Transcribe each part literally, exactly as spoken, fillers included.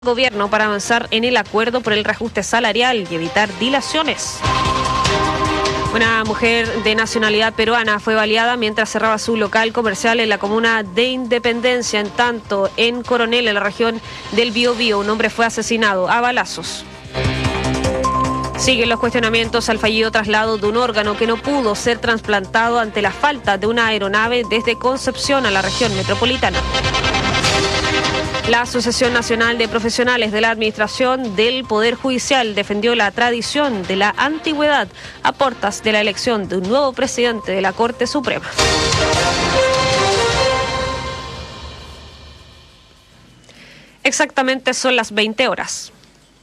Gobierno para avanzar en el acuerdo por el reajuste salarial y evitar dilaciones. Una mujer de nacionalidad peruana fue baleada mientras cerraba su local comercial en la comuna de Independencia. En tanto, en Coronel, en la región del Biobío, un hombre fue asesinado a balazos. Siguen los cuestionamientos al fallido traslado de un órgano que no pudo ser trasplantado ante la falta de una aeronave desde Concepción a la región metropolitana. La Asociación Nacional de Profesionales de la Administración del Poder Judicial defendió la tradición de la antigüedad a puertas de la elección de un nuevo presidente de la Corte Suprema. Exactamente son las veinte horas.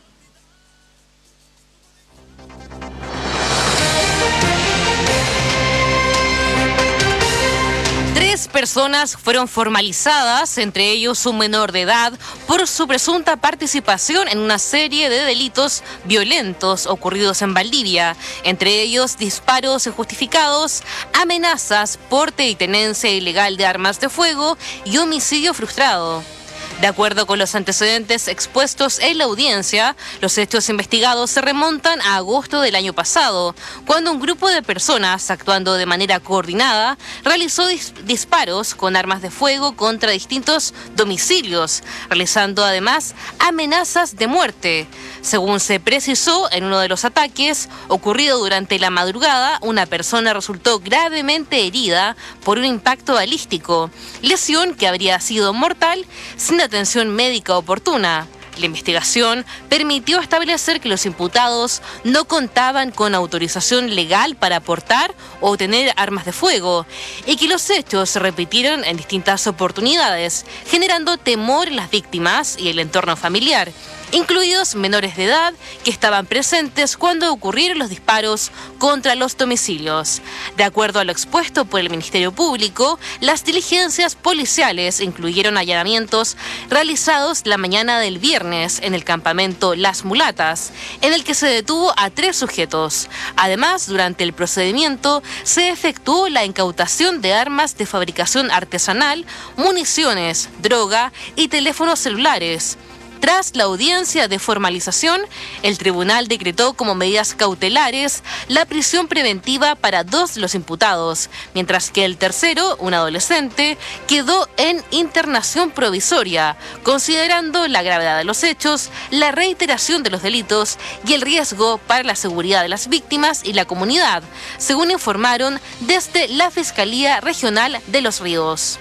Tres personas fueron formalizadas, entre ellos un menor de edad, por su presunta participación en una serie de delitos violentos ocurridos en Valdivia, entre ellos disparos injustificados, amenazas, porte y tenencia ilegal de armas de fuego y homicidio frustrado. De acuerdo con los antecedentes expuestos en la audiencia, los hechos investigados se remontan a agosto del año pasado, cuando un grupo de personas, actuando de manera coordinada, realizó dis- disparos con armas de fuego contra distintos domicilios, realizando además amenazas de muerte. Según se precisó, en uno de los ataques, ocurrido durante la madrugada, una persona resultó gravemente herida por un impacto balístico, lesión que habría sido mortal sin atención médica oportuna. La investigación permitió establecer que los imputados no contaban con autorización legal para portar o tener armas de fuego y que los hechos se repitieron en distintas oportunidades, generando temor en las víctimas y el entorno familiar, incluidos menores de edad que estaban presentes cuando ocurrieron los disparos contra los domicilios. De acuerdo a lo expuesto por el Ministerio Público, las diligencias policiales incluyeron allanamientos realizados la mañana del viernes en el campamento Las Mulatas, en el que se detuvo a tres sujetos. Además, durante el procedimiento se efectuó la incautación de armas de fabricación artesanal, municiones, droga y teléfonos celulares. Tras la audiencia de formalización, el tribunal decretó como medidas cautelares la prisión preventiva para dos de los imputados, mientras que el tercero, un adolescente, quedó en internación provisoria, considerando la gravedad de los hechos, la reiteración de los delitos y el riesgo para la seguridad de las víctimas y la comunidad, según informaron desde la Fiscalía Regional de Los Ríos.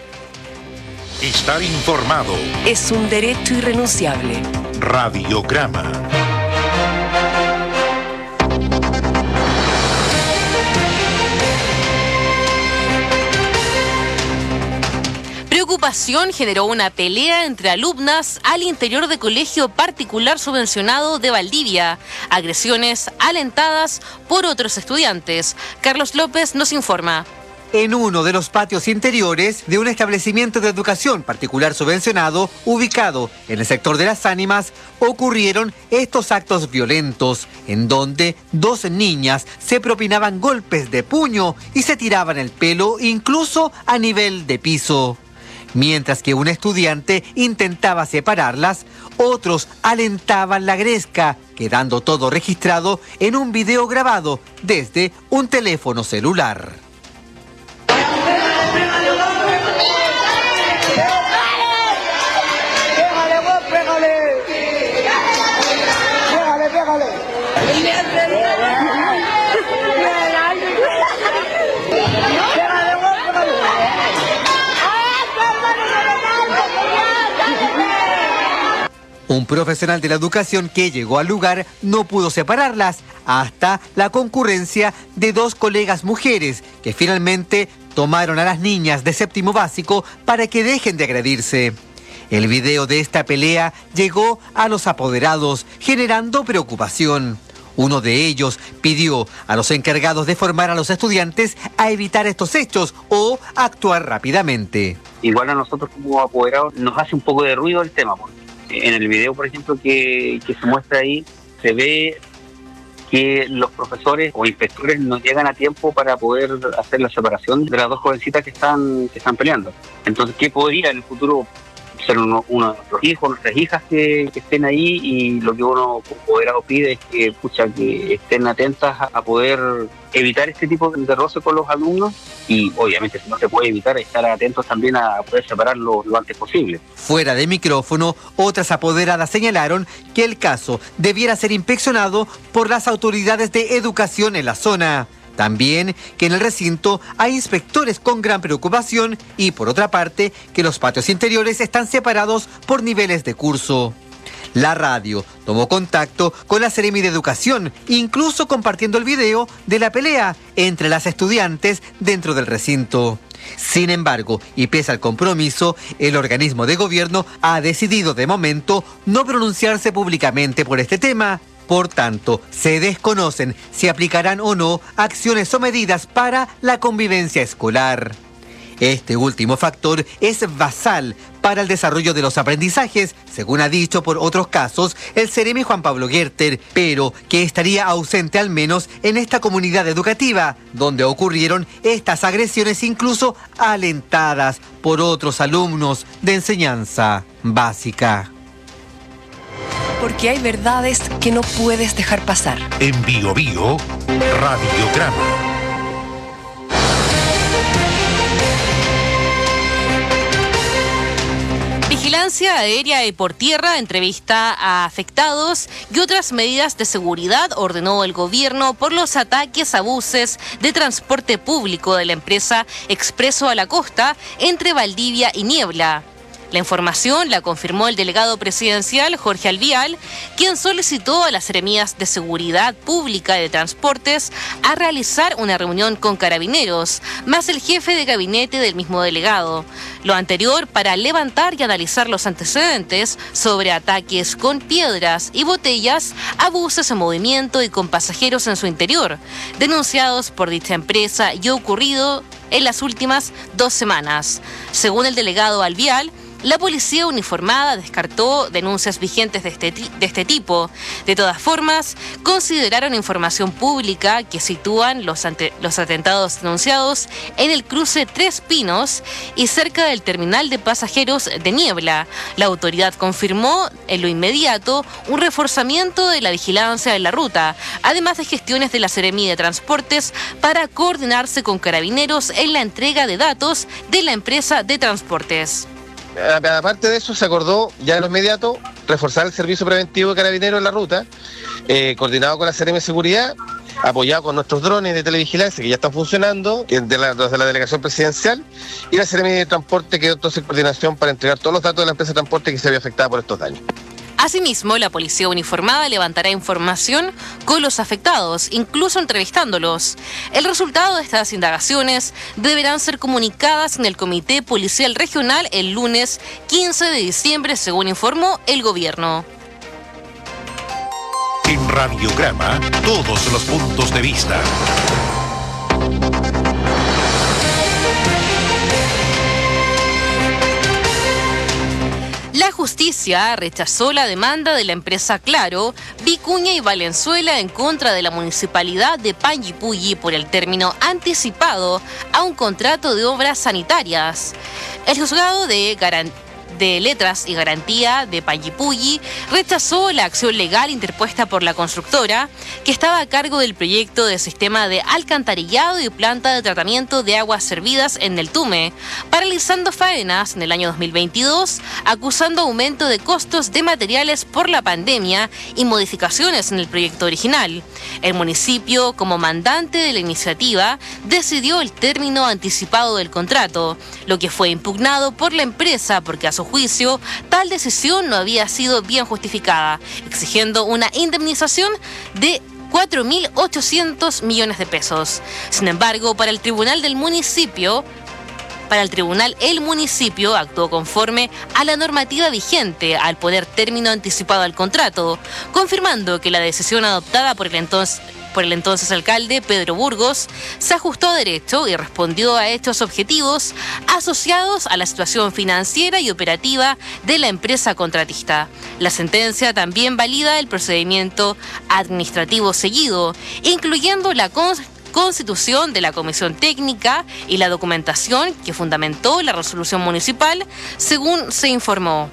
Estar informado es un derecho irrenunciable. Radiograma. Preocupación generó una pelea entre alumnas al interior de colegio particular subvencionado de Valdivia. Agresiones alentadas por otros estudiantes. Carlos López nos informa. En uno de los patios interiores de un establecimiento de educación particular subvencionado ubicado en el sector de Las Ánimas, ocurrieron estos actos violentos, en donde dos niñas se propinaban golpes de puño y se tiraban el pelo incluso a nivel de piso. Mientras que un estudiante intentaba separarlas, otros alentaban la gresca, quedando todo registrado en un video grabado desde un teléfono celular. Un profesional de la educación que llegó al lugar no pudo separarlas hasta la concurrencia de dos colegas mujeres que finalmente tomaron a las niñas de séptimo básico para que dejen de agredirse. El video de esta pelea llegó a los apoderados, generando preocupación. Uno de ellos pidió a los encargados de formar a los estudiantes a evitar estos hechos o actuar rápidamente. Igual a nosotros como apoderados nos hace un poco de ruido el tema. En el video, por ejemplo, que, que se muestra ahí, se ve que los profesores o inspectores no llegan a tiempo para poder hacer la separación de las dos jovencitas que están, que están peleando. Entonces, ¿qué podría en el futuro ser uno, uno de nuestros hijos, nuestras hijas que, que estén ahí, y lo que uno como apoderado pide es que, pucha, que estén atentas a, a poder evitar este tipo de roce con los alumnos, y obviamente si no se puede evitar, estar atentos también a poder separarlo lo antes posible. Fuera de micrófono, otras apoderadas señalaron que el caso debiera ser inspeccionado por las autoridades de educación en la zona. También que en el recinto hay inspectores con gran preocupación y, por otra parte, que los patios interiores están separados por niveles de curso. La radio tomó contacto con la Seremi de Educación, incluso compartiendo el video de la pelea entre las estudiantes dentro del recinto. Sin embargo, y pese al compromiso, el organismo de gobierno ha decidido de momento no pronunciarse públicamente por este tema. Por tanto, se desconocen si aplicarán o no acciones o medidas para la convivencia escolar. Este último factor es basal para el desarrollo de los aprendizajes, según ha dicho por otros casos el Seremi Juan Pablo Gerter, pero que estaría ausente al menos en esta comunidad educativa, donde ocurrieron estas agresiones incluso alentadas por otros alumnos de enseñanza básica. Porque hay verdades que no puedes dejar pasar. En Bio Bio, Radiograma. Vigilancia aérea y por tierra, entrevista a afectados y otras medidas de seguridad ordenó el gobierno por los ataques a buses de transporte público de la empresa Expreso a la Costa entre Valdivia y Niebla. La información la confirmó el delegado presidencial Jorge Alvial, quien solicitó a las seremías de Seguridad Pública y de Transportes a realizar una reunión con carabineros, más el jefe de gabinete del mismo delegado. Lo anterior para levantar y analizar los antecedentes sobre ataques con piedras y botellas a buses en movimiento y con pasajeros en su interior, denunciados por dicha empresa y ocurrido en las últimas dos semanas. Según el delegado Alvial, la policía uniformada descartó denuncias vigentes de este, de este tipo. De todas formas, consideraron información pública que sitúan los, ante, los atentados denunciados en el cruce Tres Pinos y cerca del terminal de pasajeros de Niebla. La autoridad confirmó en lo inmediato un reforzamiento de la vigilancia de la ruta, además de gestiones de la Seremi de Transportes para coordinarse con carabineros en la entrega de datos de la empresa de transportes. Aparte de eso, se acordó ya de lo inmediato reforzar el servicio preventivo de carabineros en la ruta, eh, coordinado con la Seremi de Seguridad, apoyado con nuestros drones de televigilancia que ya están funcionando, de la, de la delegación presidencial, y la Seremi de Transporte quedó entonces en coordinación para entregar todos los datos de la empresa de transporte que se había afectada por estos daños. Asimismo, la policía uniformada levantará información con los afectados, incluso entrevistándolos. El resultado de estas indagaciones deberán ser comunicadas en el Comité Policial Regional el lunes quince de diciembre, según informó el gobierno. En Radiograma, todos los puntos de vista. La justicia rechazó la demanda de la empresa Claro, Vicuña y Valenzuela en contra de la municipalidad de Panguipulli por el término anticipado a un contrato de obras sanitarias. El juzgado de garantía de Letras y Garantía de Panguipulli rechazó la acción legal interpuesta por la constructora, que estaba a cargo del proyecto de sistema de alcantarillado y planta de tratamiento de aguas servidas en el Tume, paralizando faenas en el año dos mil veintidós, acusando aumento de costos de materiales por la pandemia y modificaciones en el proyecto original. El municipio, como mandante de la iniciativa, decidió el término anticipado del contrato, lo que fue impugnado por la empresa porque a su juicio tal decisión no había sido bien justificada, exigiendo una indemnización de cuatro mil ochocientos millones de pesos. Sin embargo, para el tribunal del municipio, Para el tribunal, el municipio actuó conforme a la normativa vigente al poner término anticipado al contrato, confirmando que la decisión adoptada por el entonces por el entonces alcalde Pedro Burgos se ajustó a derecho y respondió a estos objetivos asociados a la situación financiera y operativa de la empresa contratista. La sentencia también valida el procedimiento administrativo seguido, incluyendo la cons constitución de la Comisión Técnica y la documentación que fundamentó la resolución municipal, según se informó.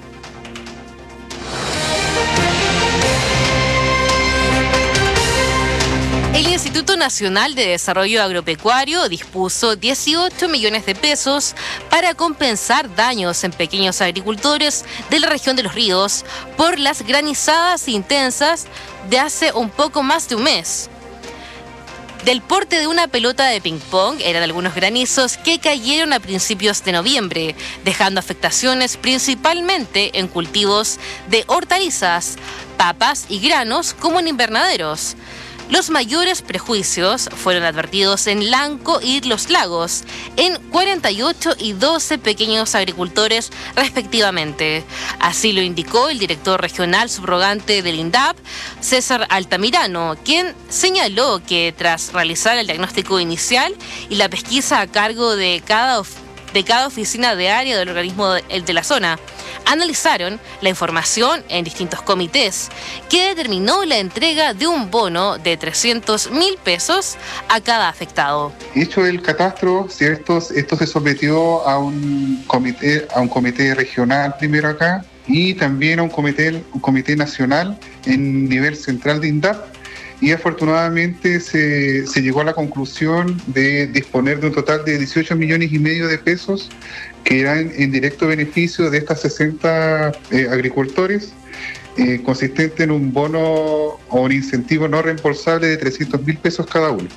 El Instituto Nacional de Desarrollo Agropecuario dispuso dieciocho millones de pesos para compensar daños en pequeños agricultores de la región de Los Ríos por las granizadas intensas de hace un poco más de un mes. Del porte de una pelota de ping-pong eran algunos granizos que cayeron a principios de noviembre, dejando afectaciones principalmente en cultivos de hortalizas, papas y granos como en invernaderos. Los mayores prejuicios fueron advertidos en Lanco y Los Lagos, en cuarenta y ocho y doce pequeños agricultores respectivamente. Así lo indicó el director regional subrogante del INDAP, César Altamirano, quien señaló que tras realizar el diagnóstico inicial y la pesquisa a cargo de cada, of- de cada oficina de área del organismo de, de la zona, analizaron la información en distintos comités, que determinó la entrega de un bono de trescientos mil pesos a cada afectado. Hecho el catastro, ¿cierto? Esto se sometió a un comité, a un comité regional primero acá y también a un comité, un comité nacional en nivel central de INDAP. Y afortunadamente se, se llegó a la conclusión de disponer de un total de dieciocho millones y medio de pesos que eran en directo beneficio de estas sesenta eh, agricultores, eh, consistente en un bono o un incentivo no reembolsable de trescientos mil pesos cada uno.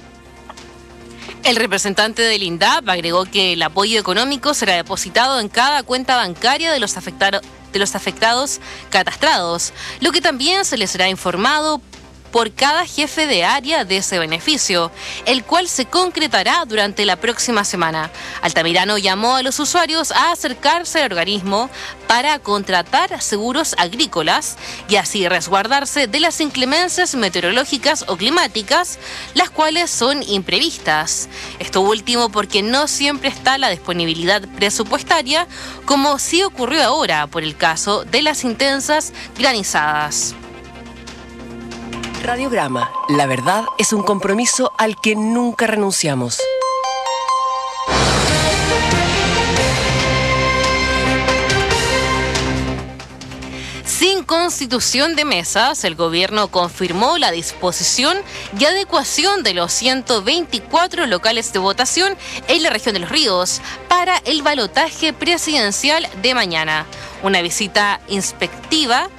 El representante del INDAP agregó que el apoyo económico será depositado en cada cuenta bancaria de los afectados, de los afectados catastrados, lo que también se les será informado por cada jefe de área de ese beneficio, el cual se concretará durante la próxima semana. Altamirano llamó a los usuarios a acercarse al organismo para contratar seguros agrícolas y así resguardarse de las inclemencias meteorológicas o climáticas, las cuales son imprevistas. Esto último porque no siempre está la disponibilidad presupuestaria, como sí ocurrió ahora por el caso de las intensas granizadas. Radiograma. La verdad es un compromiso al que nunca renunciamos. Sin constitución de mesas, el gobierno confirmó la disposición y adecuación de los ciento veinticuatro locales de votación en la región de Los Ríos para el balotaje presidencial de mañana. Una visita inspectiva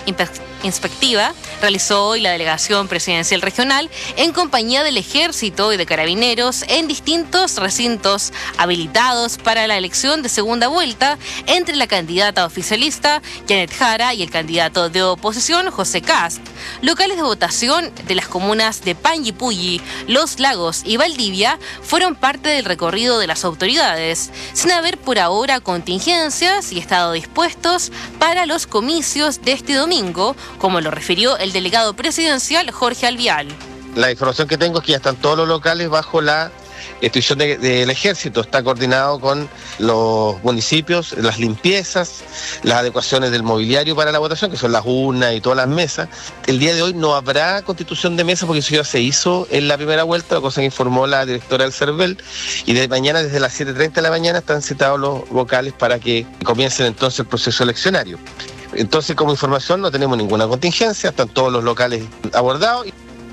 inspectiva realizó hoy la delegación presidencial regional en compañía del Ejército y de Carabineros en distintos recintos habilitados para la elección de segunda vuelta entre la candidata oficialista Janet Jara y el candidato de oposición José Kast. Locales de votación de las comunas de Panguipulli, Los Lagos y Valdivia fueron parte del recorrido de las autoridades, sin haber por ahora contingencias y estado dispuestos para los comicios de este domingo, como lo refirió el delegado presidencial Jorge Alvial. La información que tengo es que ya están todos los locales bajo la institución de, del Ejército. Está coordinado con los municipios, las limpiezas, las adecuaciones del mobiliario para la votación, que son las urnas y todas las mesas. El día de hoy no habrá constitución de mesa porque eso ya se hizo en la primera vuelta, la cosa que informó la directora del CERVEL, y de mañana, desde las siete treinta de la mañana, están citados los vocales para que comiencen entonces el proceso eleccionario. Entonces, como información, no tenemos ninguna contingencia, están todos los locales abordados.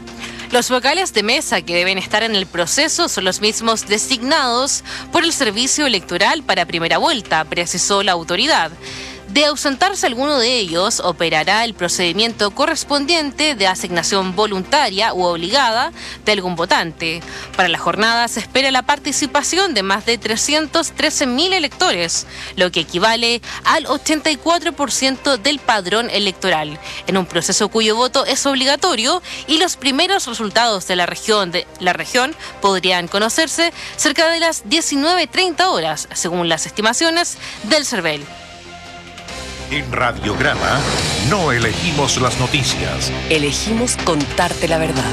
Los vocales de mesa que deben estar en el proceso son los mismos designados por el Servicio Electoral para primera vuelta, precisó la autoridad. De ausentarse alguno de ellos, operará el procedimiento correspondiente de asignación voluntaria u obligada de algún votante. Para la jornada se espera la participación de más de trescientos trece mil electores, lo que equivale al ochenta y cuatro por ciento del padrón electoral, en un proceso cuyo voto es obligatorio y los primeros resultados de la región, de la región podrían conocerse cerca de las diecinueve treinta horas, según las estimaciones del CERVEL. En Radiograma no elegimos las noticias. Elegimos contarte la verdad.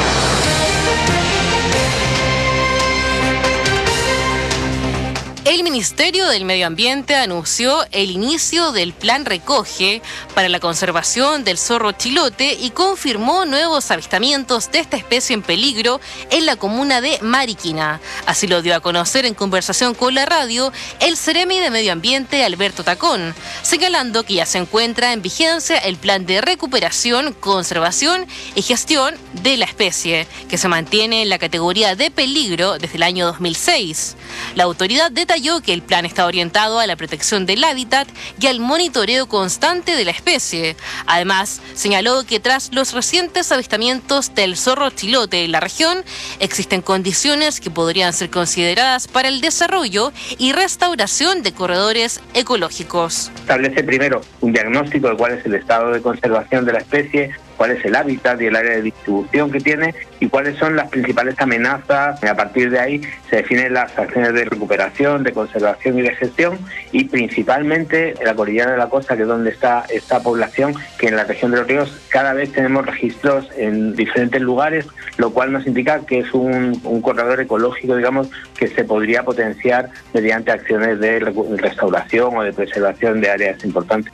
El Ministerio del Medio Ambiente anunció el inicio del Plan Recoge para la conservación del zorro chilote y confirmó nuevos avistamientos de esta especie en peligro en la comuna de Mariquina. Así lo dio a conocer en conversación con la radio el Ceremi de Medio Ambiente, Alberto Tacón, señalando que ya se encuentra en vigencia el plan de recuperación, conservación y gestión de la especie, que se mantiene en la categoría de peligro desde el año dos mil seis. La autoridad detalló que el plan está orientado a la protección del hábitat y al monitoreo constante de la especie. Además, señaló que tras los recientes avistamientos del zorro chilote en la región, existen condiciones que podrían ser consideradas para el desarrollo y restauración de corredores ecológicos. Establece primero un diagnóstico de cuál es el estado de conservación de la especie, cuál es el hábitat y el área de distribución que tiene y cuáles son las principales amenazas. A partir de ahí se definen las acciones de recuperación, de conservación y de gestión, y principalmente en la cordillera de la costa, que es donde está esta población, que en la región de los ríos cada vez tenemos registros en diferentes lugares, lo cual nos indica que es un, un corredor ecológico, digamos, que se podría potenciar mediante acciones de restauración o de preservación de áreas importantes.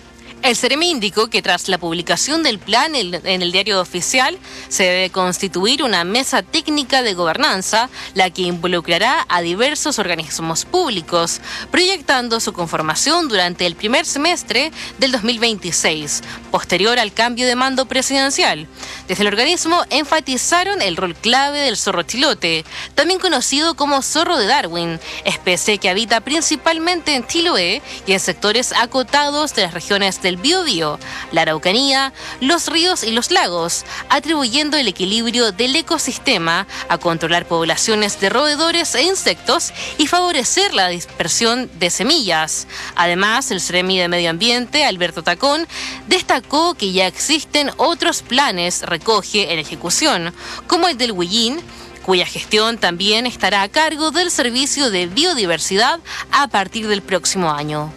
El Ceremi indicó que tras la publicación del plan en el diario oficial se debe constituir una mesa técnica de gobernanza, la que involucrará a diversos organismos públicos, proyectando su conformación durante el primer semestre del dos mil veintiséis, posterior al cambio de mando presidencial. Desde el organismo enfatizaron el rol clave del zorro chilote, también conocido como zorro de Darwin, especie que habita principalmente en Chiloé y en sectores acotados de las regiones del Biobío, la Araucanía, los ríos y los lagos, atribuyendo el equilibrio del ecosistema a controlar poblaciones de roedores e insectos y favorecer la dispersión de semillas. Además, el Ceremi de Medio Ambiente, Alberto Tacón, destacó que ya existen otros planes recoge en ejecución, como el del Huillín, cuya gestión también estará a cargo del Servicio de Biodiversidad a partir del próximo año.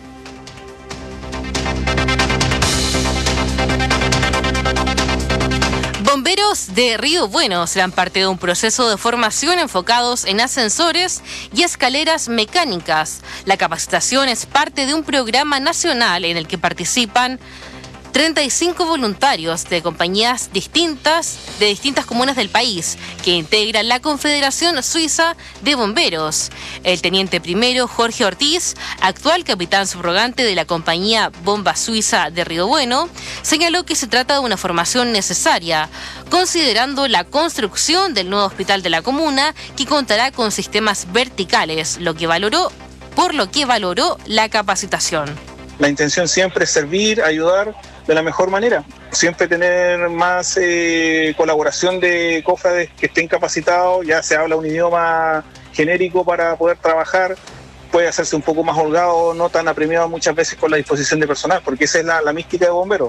Bomberos de Río Bueno serán parte de un proceso de formación enfocados en ascensores y escaleras mecánicas. La capacitación es parte de un programa nacional en el que participan treinta y cinco voluntarios de compañías distintas de distintas comunas del país que integran la Confederación Suiza de Bomberos. El teniente primero Jorge Ortiz, actual capitán subrogante de la compañía Bomba Suiza de Río Bueno, señaló que se trata de una formación necesaria, considerando la construcción del nuevo hospital de la comuna, que contará con sistemas verticales, lo que valoró, por lo que valoró la capacitación. La intención siempre es servir, ayudar de la mejor manera. Siempre tener más eh, colaboración de cofrades que estén capacitados, ya se habla un idioma genérico para poder trabajar, puede hacerse un poco más holgado, no tan apremiado muchas veces con la disposición de personal, porque esa es la, la mística de bomberos.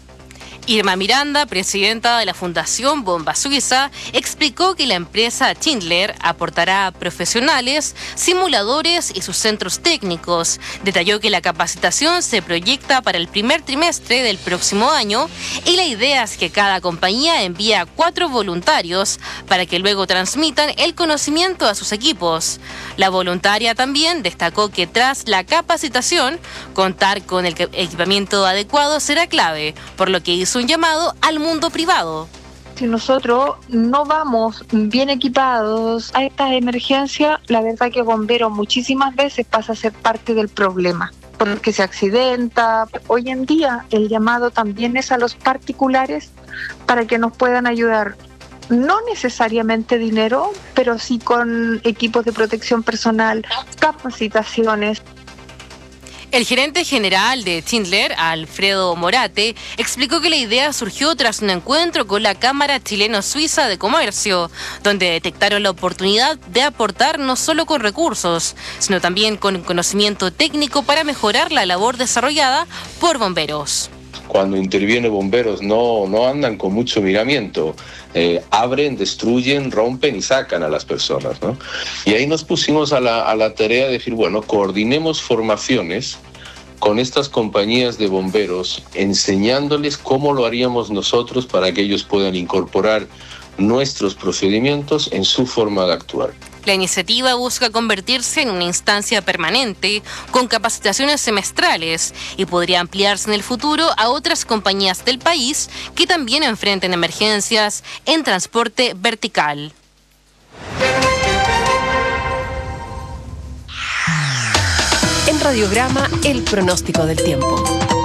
Irma Miranda, presidenta de la Fundación Bomba Suiza, explicó que la empresa Schindler aportará profesionales, simuladores y sus centros técnicos. Detalló que la capacitación se proyecta para el primer trimestre del próximo año y la idea es que cada compañía envíe a cuatro voluntarios para que luego transmitan el conocimiento a sus equipos. La voluntaria también destacó que tras la capacitación, contar con el equipamiento adecuado será clave, por lo que hizo un llamado al mundo privado. Si nosotros no vamos bien equipados a estas emergencias, la verdad que bomberos muchísimas veces pasa a ser parte del problema, porque se accidenta. Hoy en día el llamado también es a los particulares para que nos puedan ayudar, no necesariamente dinero, pero sí con equipos de protección personal, capacitaciones. El gerente general de Schindler, Alfredo Morate, explicó que la idea surgió tras un encuentro con la Cámara Chileno-Suiza de Comercio, donde detectaron la oportunidad de aportar no solo con recursos, sino también con conocimiento técnico para mejorar la labor desarrollada por bomberos. Cuando intervienen bomberos no, no andan con mucho miramiento, eh, abren, destruyen, rompen y sacan a las personas, ¿no? Y ahí nos pusimos a la, a la tarea de decir, bueno, coordinemos formaciones con estas compañías de bomberos, enseñándoles cómo lo haríamos nosotros para que ellos puedan incorporar nuestros procedimientos en su forma de actuar. La iniciativa busca convertirse en una instancia permanente con capacitaciones semestrales y podría ampliarse en el futuro a otras compañías del país que también enfrenten emergencias en transporte vertical. En Radiograma, el pronóstico del tiempo.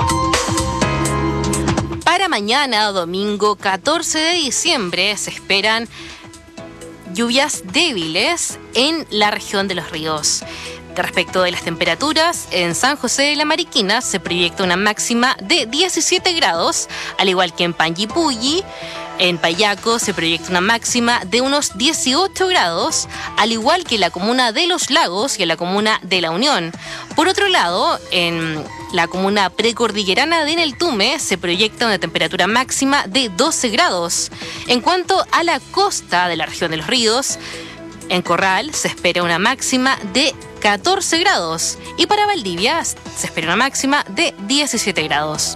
Para mañana, domingo catorce de diciembre, se esperan lluvias débiles en la región de Los Ríos. Respecto de las temperaturas, en San José de la Mariquina se proyecta una máxima de diecisiete grados, al igual que en Panguipulli. En Payaco se proyecta una máxima de unos dieciocho grados, al igual que en la comuna de Los Lagos y en la comuna de La Unión. Por otro lado, en la comuna precordillerana de Neltume se proyecta una temperatura máxima de doce grados. En cuanto a la costa de la región de Los Ríos, en Corral se espera una máxima de catorce grados y para Valdivia se espera una máxima de diecisiete grados.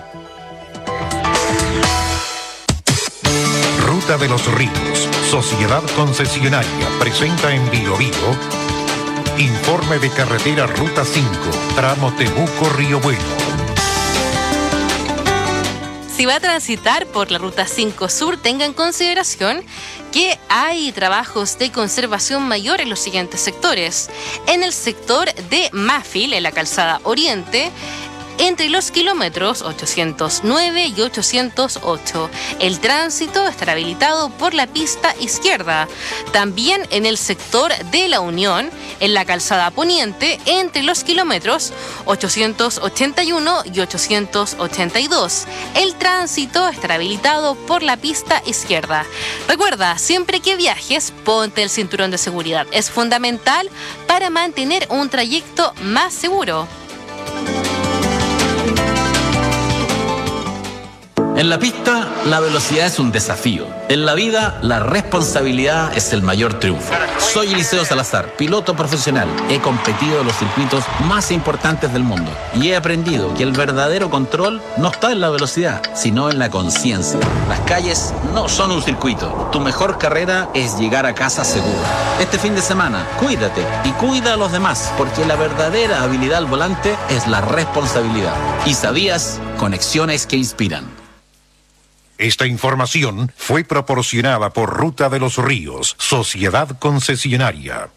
Ruta de los Ríos, Sociedad Concesionaria, presenta en Bio Bio informe de carretera Ruta cinco, tramo Temuco-Río Bueno. Si va a transitar por la Ruta cinco Sur, tenga en consideración que hay trabajos de conservación mayor en los siguientes sectores. En el sector de Máfil, en la calzada Oriente, entre los kilómetros ochocientos nueve y ochocientos ocho. El tránsito estará habilitado por la pista izquierda. También en el sector de La Unión, en la calzada Poniente, entre los kilómetros ochocientos ochenta y uno y ochocientos ochenta y dos. El tránsito estará habilitado por la pista izquierda. Recuerda, siempre que viajes, ponte el cinturón de seguridad. Es fundamental para mantener un trayecto más seguro. En la pista, la velocidad es un desafío. En la vida, la responsabilidad es el mayor triunfo. Soy Eliseo Salazar, piloto profesional. He competido en los circuitos más importantes del mundo y he aprendido que el verdadero control no está en la velocidad, sino en la conciencia. Las calles no son un circuito. Tu mejor carrera es llegar a casa seguro. Este fin de semana, cuídate y cuida a los demás, porque la verdadera habilidad al volante es la responsabilidad. ¿Y sabías? Conexiones que inspiran. Esta información fue proporcionada por Ruta de los Ríos, Sociedad Concesionaria.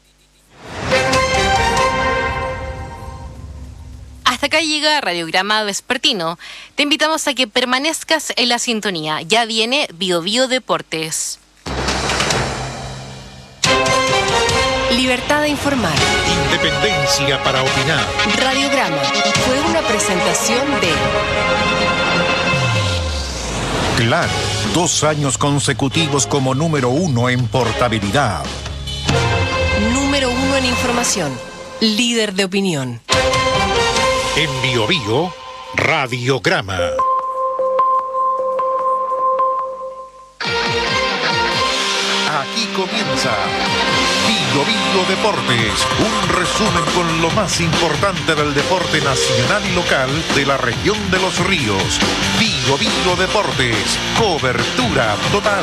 Hasta acá llega Radiograma Vespertino. Te invitamos a que permanezcas en la sintonía. Ya viene Bio Bio Deportes. Libertad de informar. Independencia para opinar. Radiograma fue una presentación de... Claro, dos años consecutivos como número uno en portabilidad. Número uno en información. Líder de opinión. En Bio Bio, Radiograma. Aquí comienza Bio Bio Deportes, un resumen con lo más importante del deporte nacional y local de la región de Los Ríos. Bio Bio Deportes, cobertura total.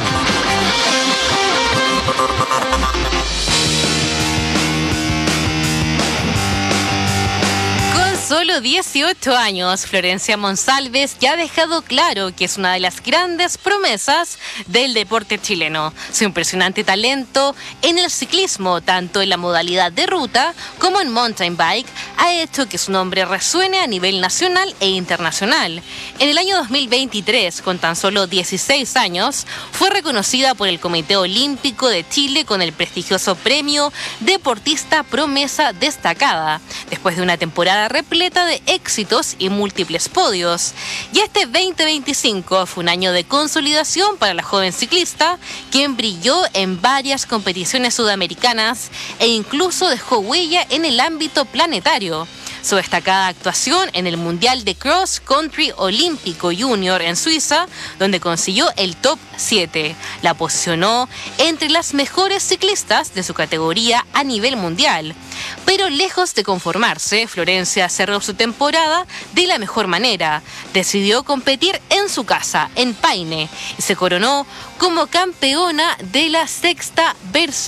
Solo dieciocho años, Florencia Monsalves ya ha dejado claro que es una de las grandes promesas del deporte chileno. Su impresionante talento en el ciclismo, tanto en la modalidad de ruta como en mountain bike, ha hecho que su nombre resuene a nivel nacional e internacional. En el año dos mil veintitrés, con tan solo dieciséis años, fue reconocida por el Comité Olímpico de Chile con el prestigioso premio Deportista Promesa Destacada, después de una temporada repleta de éxitos y múltiples podios. Y este veinte veinticinco fue un año de consolidación para la joven ciclista, quien brilló en varias competiciones sudamericanas e incluso dejó huella en el ámbito planetario. Su destacada actuación en el Mundial de Cross Country Olímpico Junior en Suiza, donde consiguió el top siete, la posicionó entre las mejores ciclistas de su categoría a nivel mundial. Pero lejos de conformarse, Florencia cerró su temporada de la mejor manera. Decidió competir en su casa, en Paine, y se coronó como campeona de la sexta versión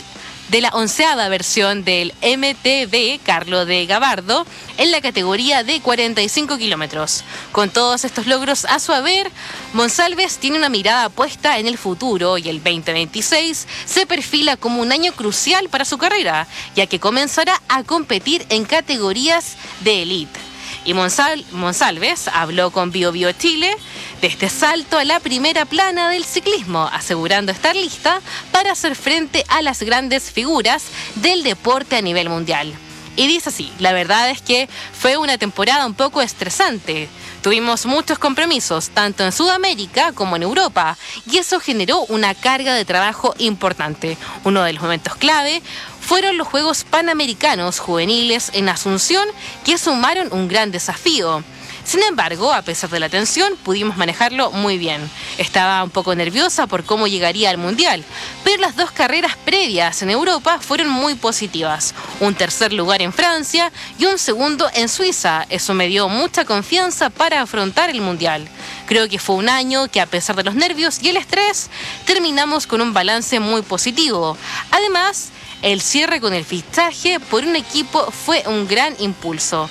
de la onceava versión del M T B Carlo de Gabardo en la categoría de cuarenta y cinco kilómetros. Con todos estos logros a su haber, Monsalves tiene una mirada puesta en el futuro y el veinte veintiséis se perfila como un año crucial para su carrera, ya que comenzará a competir en categorías de élite. Y Monsal, Monsalves habló con Bio Bio Chile de este salto a la primera plana del ciclismo, asegurando estar lista para hacer frente a las grandes figuras del deporte a nivel mundial. Y dice así: la verdad es que fue una temporada un poco estresante. Tuvimos muchos compromisos, tanto en Sudamérica como en Europa, y eso generó una carga de trabajo importante. Uno de los momentos clave fueron los Juegos Panamericanos Juveniles en Asunción, que sumaron un gran desafío. Sin embargo, a pesar de la tensión, pudimos manejarlo muy bien. Estaba un poco nerviosa por cómo llegaría al Mundial, pero las dos carreras previas en Europa fueron muy positivas. Un tercer lugar en Francia y un segundo en Suiza. Eso me dio mucha confianza para afrontar el Mundial. Creo que fue un año que, a pesar de los nervios y el estrés, terminamos con un balance muy positivo. Además, el cierre con el fichaje por un equipo fue un gran impulso.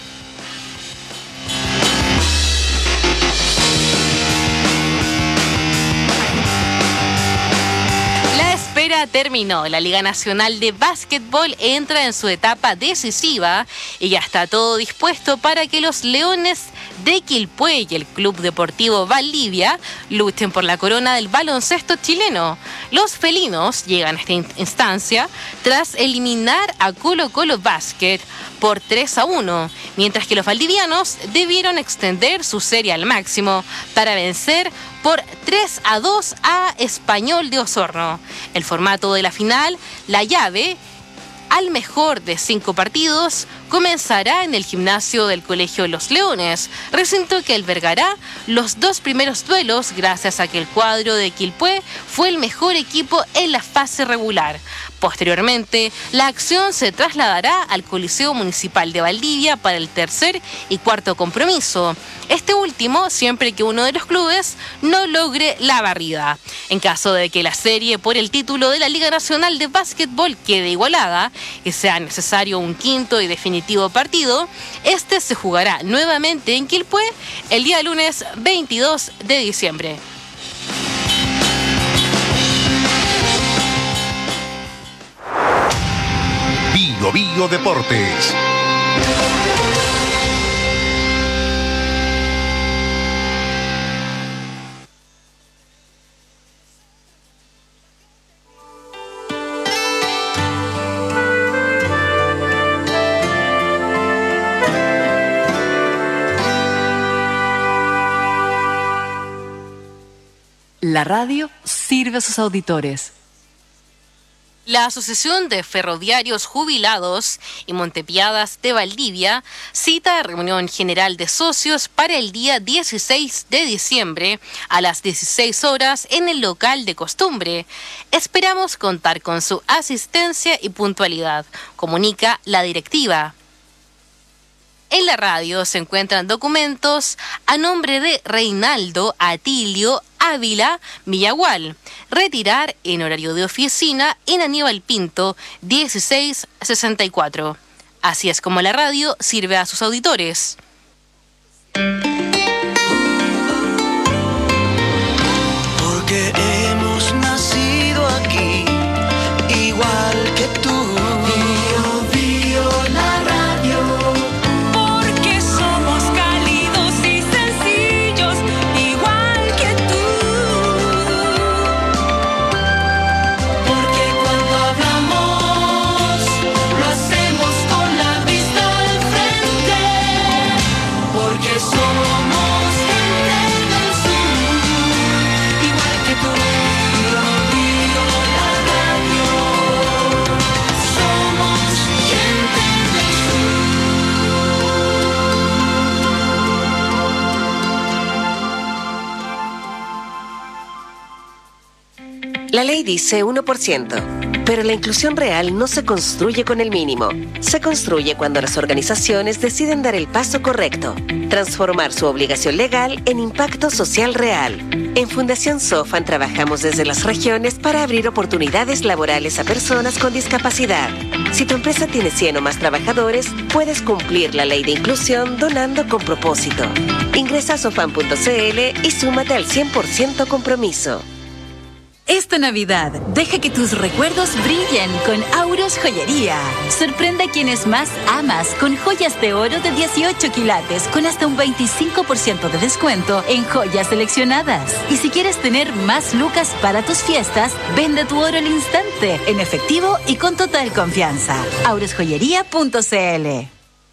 La espera terminó. La Liga Nacional de Básquetbol entra en su etapa decisiva y ya está todo dispuesto para que los Leones de Quilpué y el Club Deportivo Valdivia luchen por la corona del baloncesto chileno. Los felinos llegan a esta instancia tras eliminar a Colo Colo Basket por tres a uno, mientras que los valdivianos debieron extender su serie al máximo para vencer por tres a dos a Español de Osorno. El formato de la final, la llave, al mejor de cinco partidos, comenzará en el gimnasio del Colegio Los Leones, recinto que albergará los dos primeros duelos gracias a que el cuadro de Quilpué fue el mejor equipo en la fase regular. Posteriormente, la acción se trasladará al Coliseo Municipal de Valdivia para el tercer y cuarto compromiso. Este último, siempre que uno de los clubes no logre la barrida. En caso de que la serie por el título de la Liga Nacional de Básquetbol quede igualada y sea necesario un quinto y definitivo partido, este se jugará nuevamente en Quilpué el día lunes veintidós de diciembre. Bio Bio Deportes. La radio sirve a sus auditores. La Asociación de Ferroviarios Jubilados y Montepiadas de Valdivia cita reunión general de socios para el día dieciséis de diciembre a las dieciséis horas en el local de costumbre. Esperamos contar con su asistencia y puntualidad, comunica la directiva. En la radio se encuentran documentos a nombre de Reinaldo Atilio Ávila Villagual. Retirar en horario de oficina en Aníbal Pinto, dieciséis sesenta y cuatro. Así es como la radio sirve a sus auditores. Porque hemos nacido aquí, igual que tú. Bio, bio, la radio. Porque somos cálidos y sencillos, igual que tú. Porque cuando hablamos, lo hacemos con la vista al frente. Porque somos gente del sur, igual que tú. Bio, bio, la radio. Somos gente del La ley dice uno por ciento, pero la inclusión real no se construye con el mínimo. Se construye cuando las organizaciones deciden dar el paso correcto. Transformar su obligación legal en impacto social real. En Fundación Sofan trabajamos desde las regiones para abrir oportunidades laborales a personas con discapacidad. Si tu empresa tiene cien o más trabajadores, puedes cumplir la ley de inclusión donando con propósito. Ingresa a sofan punto c l y súmate al cien por ciento compromiso. Esta Navidad, deja que tus recuerdos brillen con Auros Joyería. Sorprende a quienes más amas con joyas de oro de dieciocho quilates con hasta un veinticinco por ciento de descuento en joyas seleccionadas. Y si quieres tener más lucas para tus fiestas, vende tu oro al instante, en efectivo y con total confianza. auros joyería punto c l.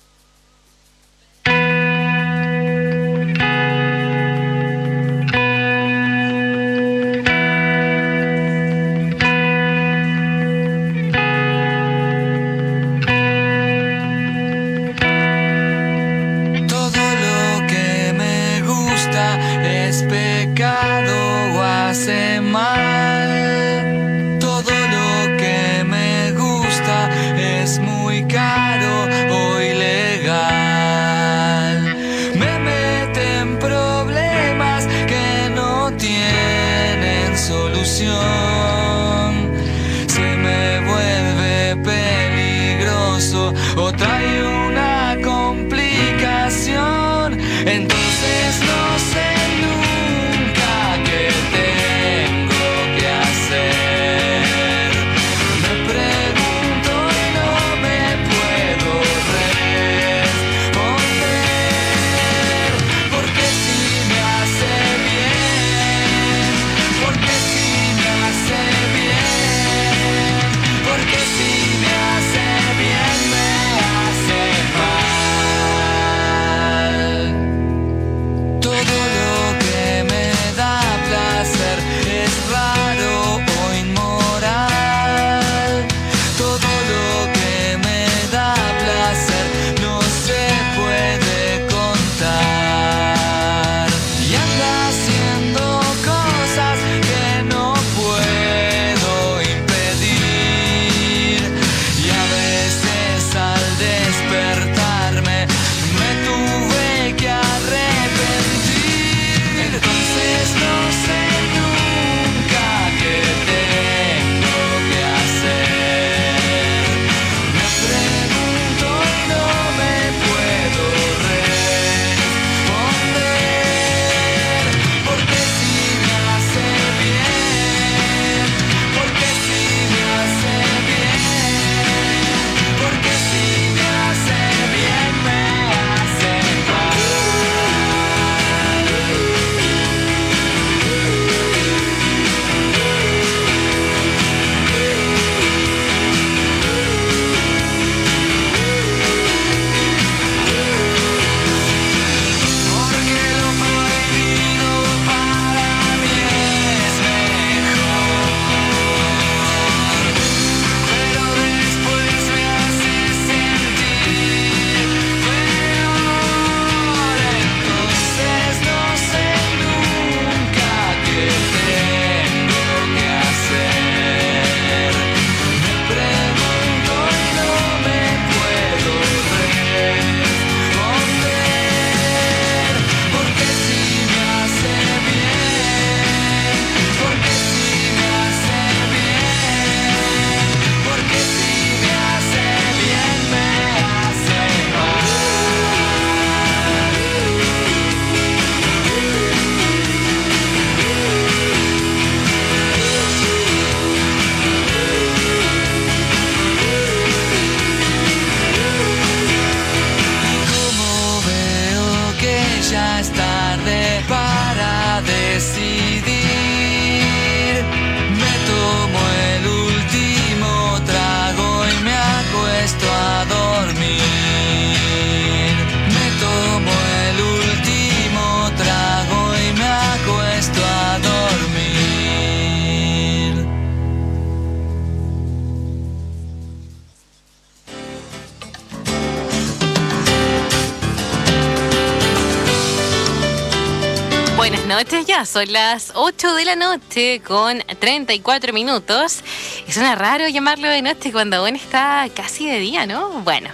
Buenas noches, ya son las ocho de la noche con treinta y cuatro minutos. Y suena raro llamarlo de noche cuando aún está casi de día, ¿no? Bueno,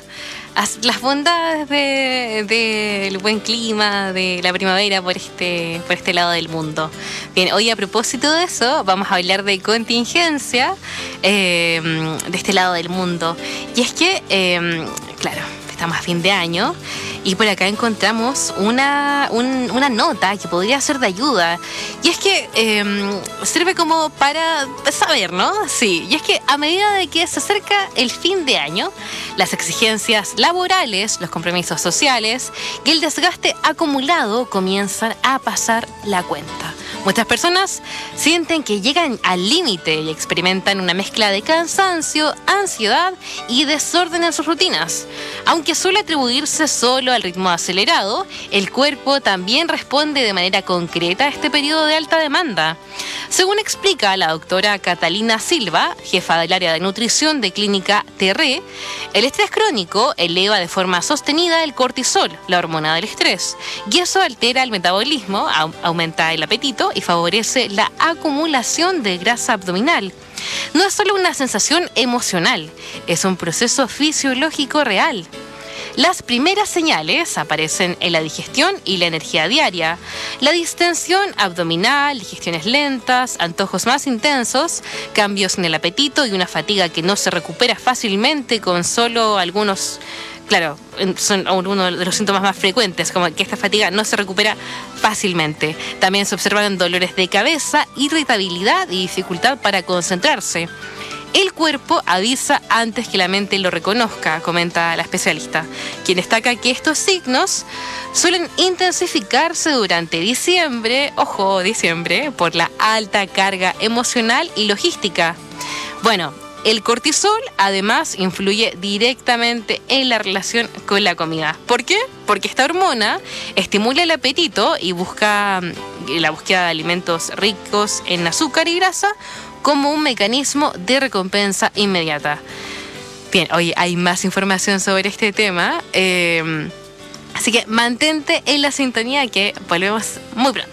las bondades del de, de buen clima, de la primavera por este, por este lado del mundo. Bien, hoy a propósito de eso, vamos a hablar de contingencia eh, de este lado del mundo. Y es que, eh, claro, estamos a fin de año y por acá encontramos una, un, una nota que podría ser de ayuda. Y es que eh, sirve como para saber, ¿no? Sí, y es que a medida de que se acerca el fin de año, las exigencias laborales, los compromisos sociales y el desgaste acumulado comienzan a pasar la cuenta. Muchas personas sienten que llegan al límite y experimentan una mezcla de cansancio, ansiedad y desorden en sus rutinas. Aunque suele atribuirse solo al ritmo acelerado, el cuerpo también responde de manera concreta a este periodo de alta demanda. Según explica la doctora Catalina Silva, jefa del área de nutrición de Clínica T R E, el estrés crónico eleva de forma sostenida el cortisol, la hormona del estrés, y eso altera el metabolismo, au- aumenta el apetito y favorece la acumulación de grasa abdominal. No es solo una sensación emocional, es un proceso fisiológico real. Las primeras señales aparecen en la digestión y la energía diaria. La distensión abdominal, digestiones lentas, antojos más intensos, cambios en el apetito y una fatiga que no se recupera fácilmente con solo algunos... Claro, son uno de los síntomas más frecuentes, como que esta fatiga no se recupera fácilmente. También se observan dolores de cabeza, irritabilidad y dificultad para concentrarse. El cuerpo avisa antes que la mente lo reconozca, comenta la especialista, quien destaca que estos signos suelen intensificarse durante diciembre, ojo, diciembre, por la alta carga emocional y logística. Bueno, el cortisol además influye directamente en la relación con la comida. ¿Por qué? Porque esta hormona estimula el apetito y busca la búsqueda de alimentos ricos en azúcar y grasa como un mecanismo de recompensa inmediata. Bien, hoy hay más información sobre este tema, eh, así que mantente en la sintonía que volvemos muy pronto.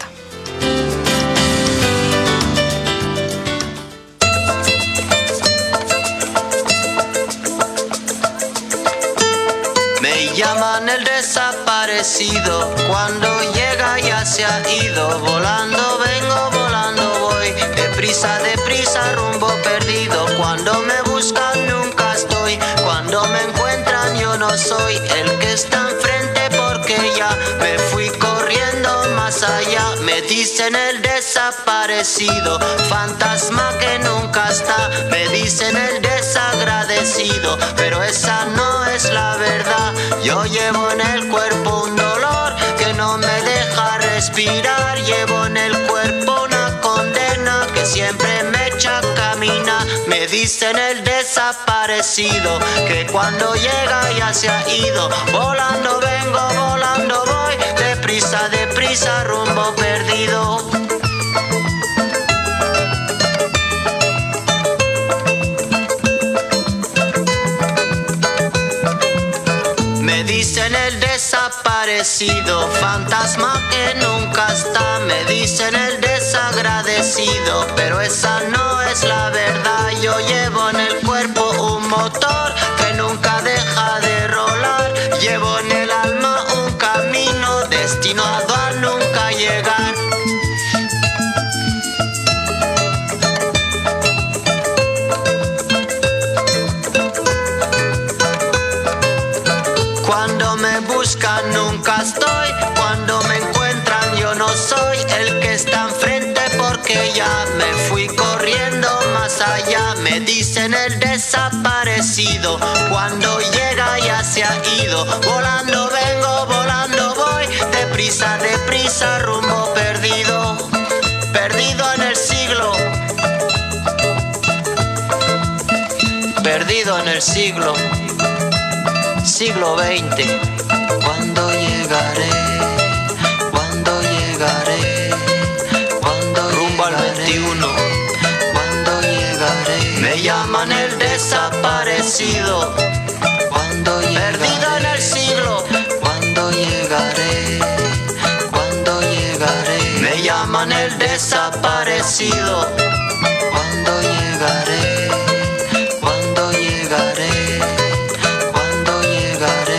Me llaman el desaparecido, cuando llega ya se ha ido. Volando vengo, volando voy, deprisa, deprisa, rumbo perdido. Cuando me buscan nunca estoy, cuando me encuentran yo no soy el que está enfrente porque ya me fui corriendo más allá. Me dicen el desaparecido, fantasma que nunca está. Me dicen el desagradecido, pero esa no es la verdad. Yo llevo en el cuerpo un dolor que no me deja respirar. Llevo en el cuerpo una condena que siempre me echa a caminar. Me dicen el desaparecido, que cuando llega ya se ha ido. Volando vengo, volando voy, deprisa, deprisa, rumbo perdido. Me dicen el desaparecido, fantasma que nunca está. Me dicen el desagradecido, pero esa no es la verdad. Yo llevo en el cuerpo un motor que nunca deja de rolar. Llevo en el alma un camino destinado a nunca llegar. Cuando me buscan nunca estoy, cuando me encuentran yo no soy el que está enfrente porque ya me fui corriendo más allá. Me dicen el desaparecido, cuando llega ya se ha ido. Volando vengo, volando voy, deprisa, deprisa, rumbo perdido. Perdido en el siglo, perdido en el siglo. Siglo veinte. ¿Cuándo llegaré? ¿Cuándo llegaré? ¿Cuándo rumbo al veintiuno? ¿Cuándo llegaré? Me llaman el desaparecido. ¿Cuándo llegaré? Perdido en el siglo. ¿Cuándo llegaré? ¿Cuándo llegaré? Me llaman el desaparecido. ¿Cuándo llegaré? ¿Cuándo llegaré? ¿Cuándo llegaré?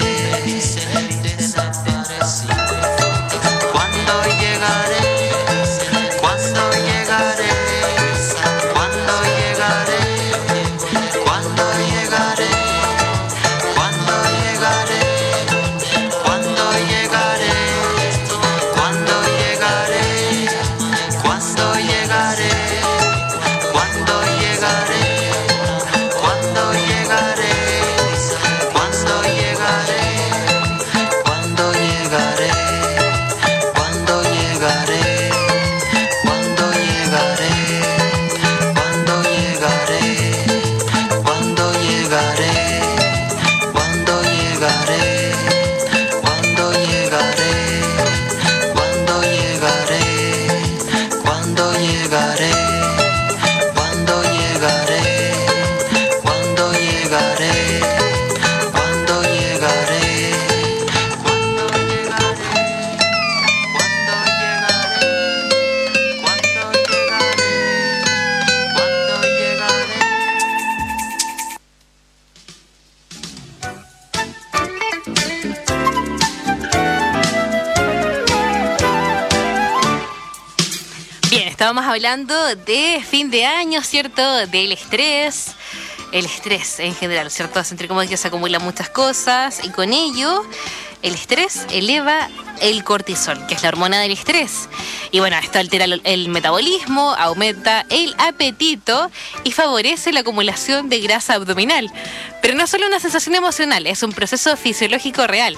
Bien, estábamos hablando de fin de año, ¿cierto? Del estrés. El estrés en general, ¿cierto? Entre como que se acumulan muchas cosas y con ello el estrés eleva el cortisol, que es la hormona del estrés. Y bueno, esto altera el metabolismo, aumenta el apetito y favorece la acumulación de grasa abdominal. Pero no es solo una sensación emocional, es un proceso fisiológico real.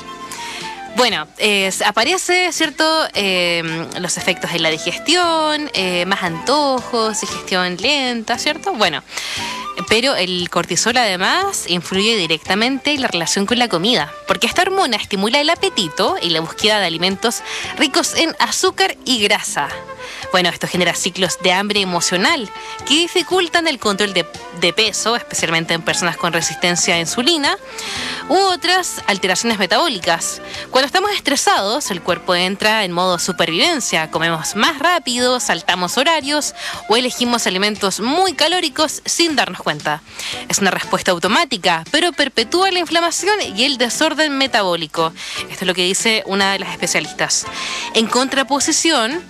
Bueno, eh, aparece, ¿cierto? Eh, los efectos en la digestión, eh, más antojos, digestión lenta, ¿cierto? Bueno, pero el cortisol además influye directamente en la relación con la comida, porque esta hormona estimula el apetito y la búsqueda de alimentos ricos en azúcar y grasa. Bueno, esto genera ciclos de hambre emocional que dificultan el control de, de peso, especialmente en personas con resistencia a insulina u otras alteraciones metabólicas. Cuando estamos estresados, el cuerpo entra en modo supervivencia, comemos más rápido, saltamos horarios o elegimos alimentos muy calóricos sin darnos cuenta. Es una respuesta automática, pero perpetúa la inflamación y el desorden metabólico. Esto es lo que dice una de las especialistas. En contraposición,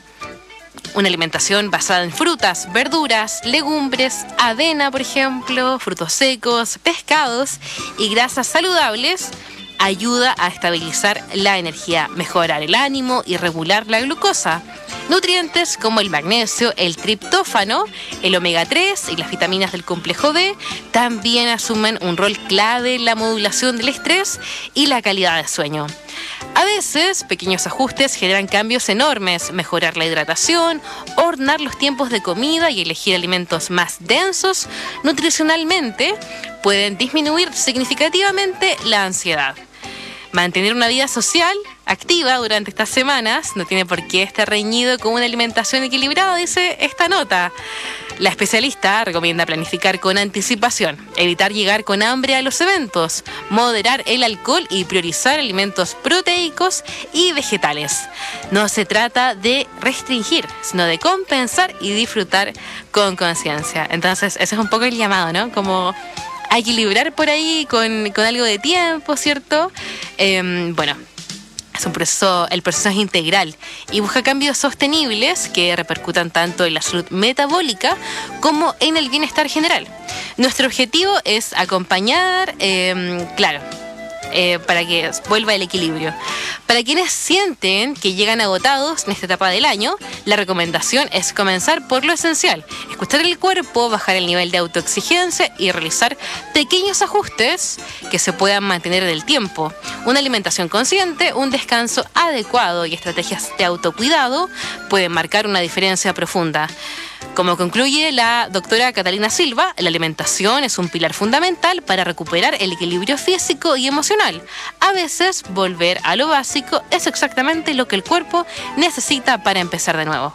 una alimentación basada en frutas, verduras, legumbres, avena, por ejemplo, frutos secos, pescados y grasas saludables ayuda a estabilizar la energía, mejorar el ánimo y regular la glucosa. Nutrientes como el magnesio, el triptófano, el omega tres y las vitaminas del complejo B también asumen un rol clave en la modulación del estrés y la calidad del sueño. A veces, pequeños ajustes generan cambios enormes, mejorar la hidratación, ordenar los tiempos de comida y elegir alimentos más densos nutricionalmente pueden disminuir significativamente la ansiedad. Mantener una vida social activa durante estas semanas no tiene por qué estar reñido con una alimentación equilibrada, dice esta nota. La especialista recomienda planificar con anticipación, evitar llegar con hambre a los eventos, moderar el alcohol y priorizar alimentos proteicos y vegetales. No se trata de restringir, sino de compensar y disfrutar con conciencia. Entonces, ese es un poco el llamado, ¿no? Como a equilibrar por ahí con, con algo de tiempo, ¿cierto? Eh, bueno, es un proceso, el proceso es integral y busca cambios sostenibles que repercutan tanto en la salud metabólica como en el bienestar general. Nuestro objetivo es acompañar, eh, claro, Eh, para que vuelva el equilibrio. Para quienes sienten que llegan agotados en esta etapa del año, la recomendación es comenzar por lo esencial, escuchar el cuerpo, bajar el nivel de autoexigencia y realizar pequeños ajustes que se puedan mantener en el tiempo. Una alimentación consciente, un descanso adecuado y estrategias de autocuidado pueden marcar una diferencia profunda. Como concluye la doctora Catalina Silva, la alimentación es un pilar fundamental para recuperar el equilibrio físico y emocional. A veces, volver a lo básico es exactamente lo que el cuerpo necesita para empezar de nuevo.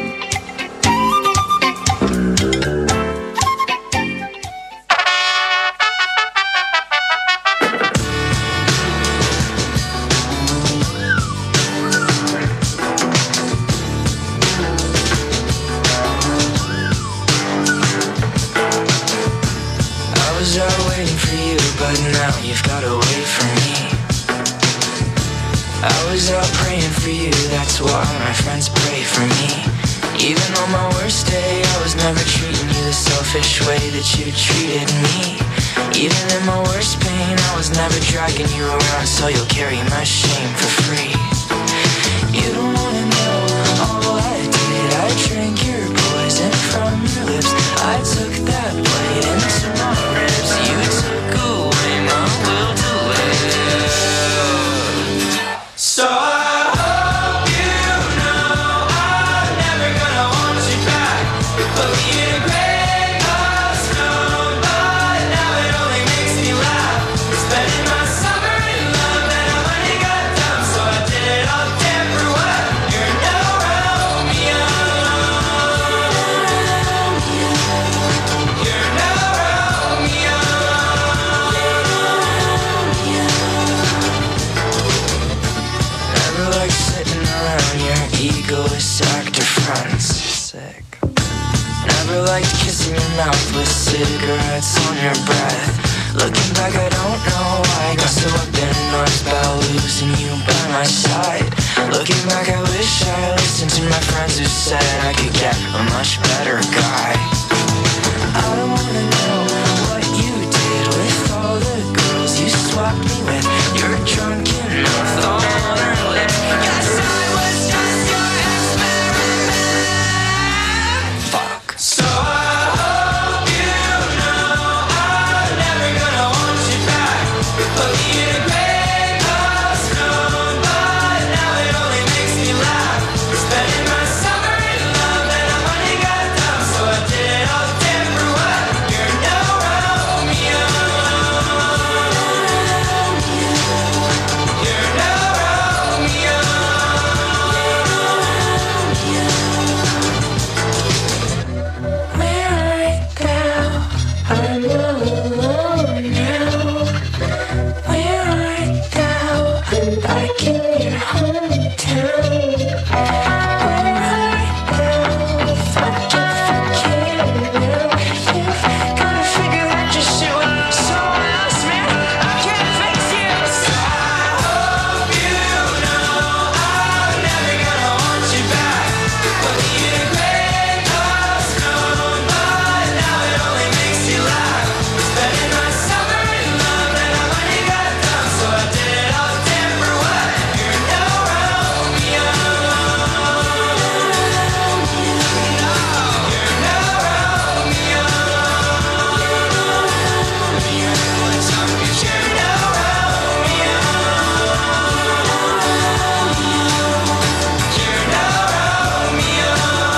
But now you've got away from me. I was out praying for you, that's why my friends pray for me. Even on my worst day, I was never treating you the selfish way that you treated me. Even in my worst pain, I was never dragging you around, so you'll carry my shame for free. You don't wanna know all I did. I drank your poison from your lips. I took that blade into my ribs. You took away my will to live. So I hope you know I'm never gonna want you back. But we didn't break our stone, but now it only makes me laugh. Spending my summer in love and I money got dumb, so I did it all damn for what? You're no Romeo. You're no Romeo. Never like sitting around your egoist actor friends. Sick. Never liked kissing your mouth with cigarettes on your breath. Looking back, I don't know why I got so up in arms about losing you by my side. Looking back, I wish I listened to my friends who said I could get a much better guy. I don't wanna know what you did with all the girls you swapped me with. You're drunk enough on her lip. Yes, I was just your experiment. Fuck. So I hope you know I'm never gonna want you back. But you great lost known, but now it only makes me laugh. Spending my summer in love and I'm running out of time, so I did it all damn for what? You're no Romeo. You're no Romeo. Where art thou? I'm alone now. Where art thou? I'm back in your hometown. Where art thou? Fuck if I can now. You've gotta figure out your shit with someone else, man. I can't face you. So I hope you know I'm never gonna want you back. But you great lost known, but now it only makes you laugh. Spending my summer in love and I'm running out of time, so I did it all damn for what? You're no Romeo. No, you're no Romeo. What's up, 'cause you're no Romeo. You're no Romeo.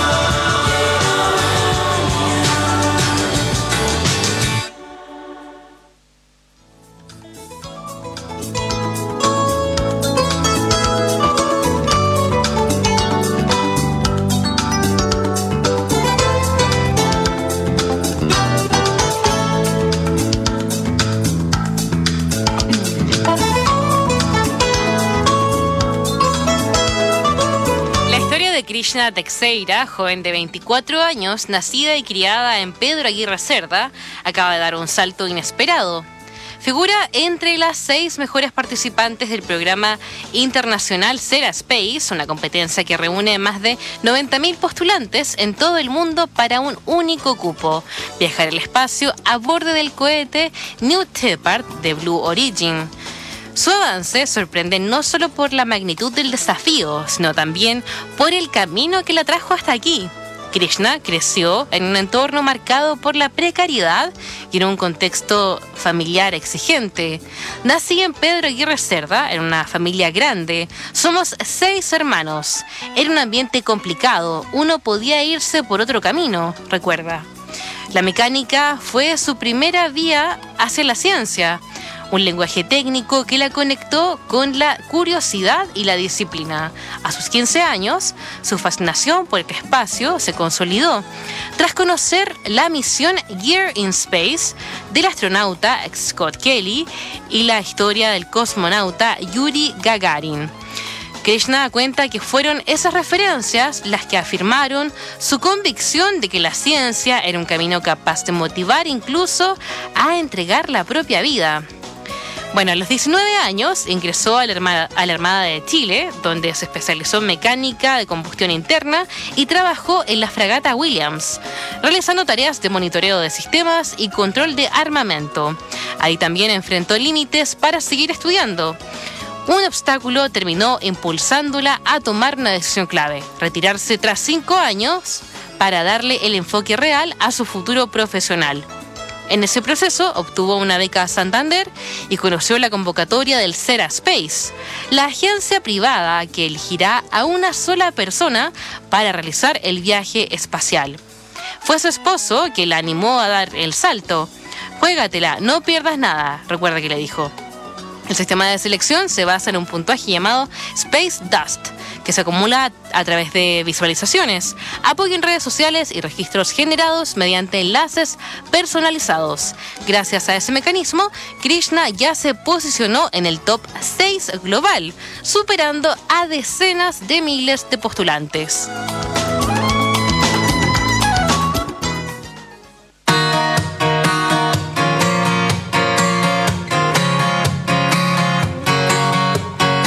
La historia de Krishna Teixeira, joven de veinticuatro años, nacida y criada en Pedro Aguirre Cerda, acaba de dar un salto inesperado. Figura entre las seis mejores participantes del programa internacional Sera Space, una competencia que reúne más de noventa mil postulantes en todo el mundo para un único cupo: viajar al espacio a bordo del cohete New Shepard de Blue Origin. Su avance sorprende no solo por la magnitud del desafío, sino también por el camino que la trajo hasta aquí. Krishna creció en un entorno marcado por la precariedad y en un contexto familiar exigente. Nací en Pedro Aguirre Cerda, en una familia grande. Somos seis hermanos. Era un ambiente complicado. Uno podía irse por otro camino, recuerda. La mecánica fue su primera vía hacia la ciencia, un lenguaje técnico que la conectó con la curiosidad y la disciplina. A sus quince años, su fascinación por el espacio se consolidó tras conocer la misión Year in Space del astronauta Scott Kelly y la historia del cosmonauta Yuri Gagarin. Krishna cuenta que fueron esas referencias las que afirmaron su convicción de que la ciencia era un camino capaz de motivar incluso a entregar la propia vida. Bueno, a los diecinueve años ingresó a la, Armada, a la Armada de Chile, donde se especializó en mecánica de combustión interna y trabajó en la fragata Williams, realizando tareas de monitoreo de sistemas y control de armamento. Ahí también enfrentó límites para seguir estudiando. Un obstáculo terminó impulsándola a tomar una decisión clave: retirarse tras cinco años para darle el enfoque real a su futuro profesional. En ese proceso obtuvo una beca a Santander y conoció la convocatoria del Sera Space, la agencia privada que elegirá a una sola persona para realizar el viaje espacial. Fue su esposo quien la animó a dar el salto. Juégatela, no pierdas nada, recuerda que le dijo. El sistema de selección se basa en un puntaje llamado Space Dust, que se acumula a través de visualizaciones, apoyo en redes sociales y registros generados mediante enlaces personalizados. Gracias a ese mecanismo, Krishna ya se posicionó en el top seis global, superando a decenas de miles de postulantes.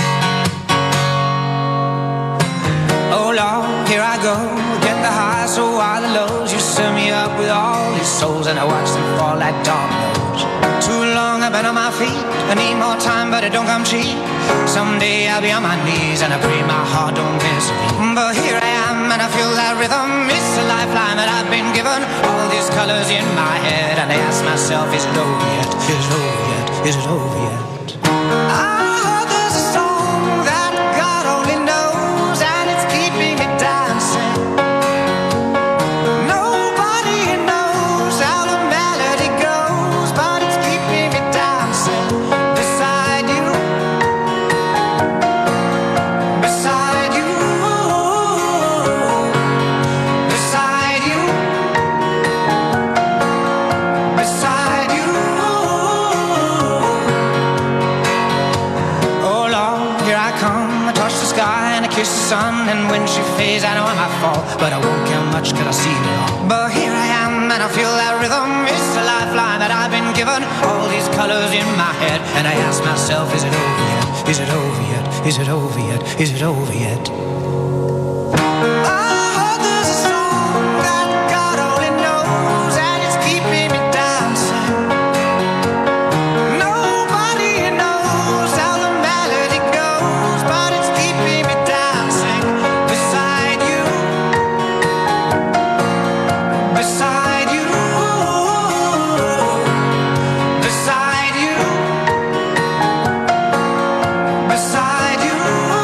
Here I go, get the high so souls and I watch them fall like dominoes. Too long I've been on my feet, I need more time but it don't come cheap. Someday I'll be on my knees and I pray my heart don't miss a beat. But here I am and I feel that rhythm, it's a lifeline that I've been given. All these colors in my head and I ask myself, is it over yet? Is it over yet? Is it over yet? I heard there's a song that God only knows and it's keeping me dancing. Nobody knows how the melody goes, but it's keeping me dancing beside you, beside you, beside you, beside you. Oh Lord, here I come, I touch the sky and I kiss the sun, and when she fades I know I might fall, but I won't care much cause I see it all. But here I am and I feel that rhythm, it's a lifeline that I've been given. All these colors in my head and I ask myself, is it over yet? Is it over yet? Is it over yet? Is it over yet? I heard there's a song that God only knows and it's keeping me dancing. Nobody knows how the melody goes, but it's keeping me dancing beside you, beside you, beside you, beside you.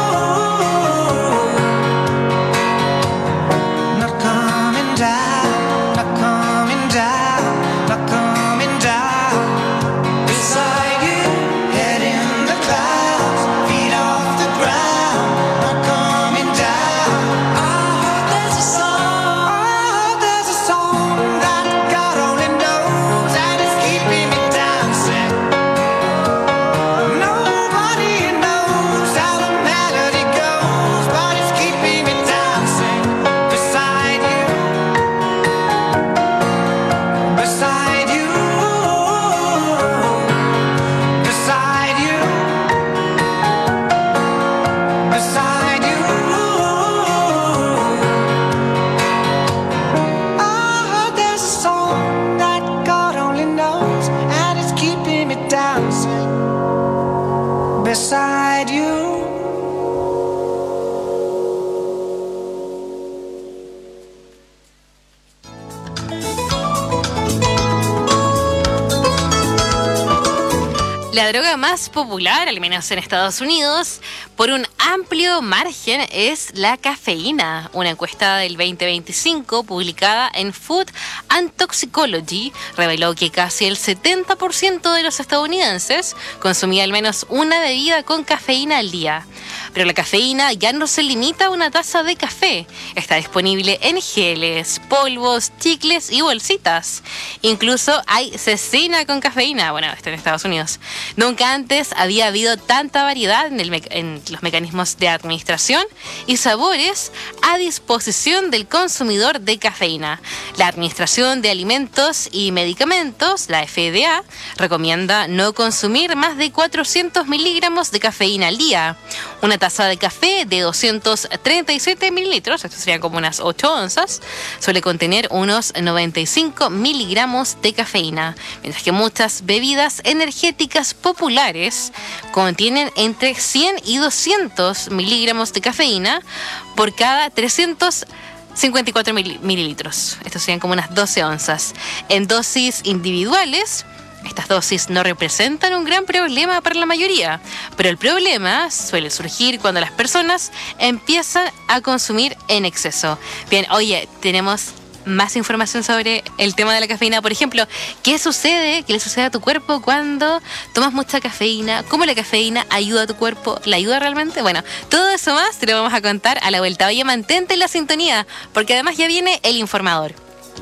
Not coming down, not coming down, not coming down. Beside you, head in the clouds, feet off the ground. Not coming down. I heard there's a song, I heard there's a song that God only knows and it's keeping me dancing. Nobody knows how the melody goes, but it's keeping me dancing beside you, beside you, beside you, beside you. I heard there's a song that God only knows and it's keeping me dancing beside you. La droga más popular, al menos en Estados Unidos, por un amplio margen es la cafeína. Una encuesta del veinte veinticinco publicada en Food and Toxicology reveló que casi el setenta por ciento de los estadounidenses consumía al menos una bebida con cafeína al día. Pero la cafeína ya no se limita a una taza de café. Está disponible en geles, polvos, chicles y bolsitas. Incluso hay cecina con cafeína. Bueno, esto en Estados Unidos. Nunca antes había habido tanta variedad en, el me- en los mecanismos de administración y sabores a disposición del consumidor de cafeína. La Administración de Alimentos y Medicamentos, la F D A, recomienda no consumir más de cuatrocientos miligramos de cafeína al día. Una taza de café de doscientos treinta y siete mililitros, esto serían como unas ocho onzas, suele contener unos noventa y cinco miligramos de cafeína, mientras que muchas bebidas energéticas populares contienen entre cien y doscientos miligramos de cafeína por cada trescientos cincuenta y cuatro mililitros. Estos serían como unas doce onzas. En dosis individuales, estas dosis no representan un gran problema para la mayoría, pero el problema suele surgir cuando las personas empiezan a consumir en exceso. Bien, oye, tenemos más información sobre el tema de la cafeína. Por ejemplo, ¿qué sucede? ¿Qué le sucede a tu cuerpo cuando tomas mucha cafeína? ¿Cómo la cafeína ayuda a tu cuerpo? ¿La ayuda realmente? Bueno, todo eso más te lo vamos a contar a la vuelta. Oye, mantente en la sintonía, porque además ya viene el informador.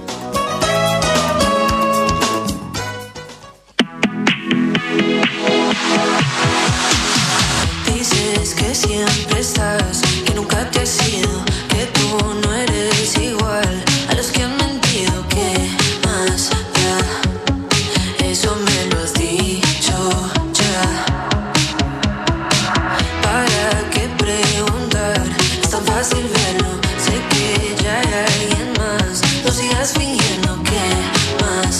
Dices que siempre estás, que nunca te has ido, que tú no eres igual a los que han mentido. ¿Qué más da? Eso me lo has dicho ya. ¿Para qué preguntar? Es tan fácil verlo. Sé que ya hay alguien más. No sigas fingiendo. ¿Qué más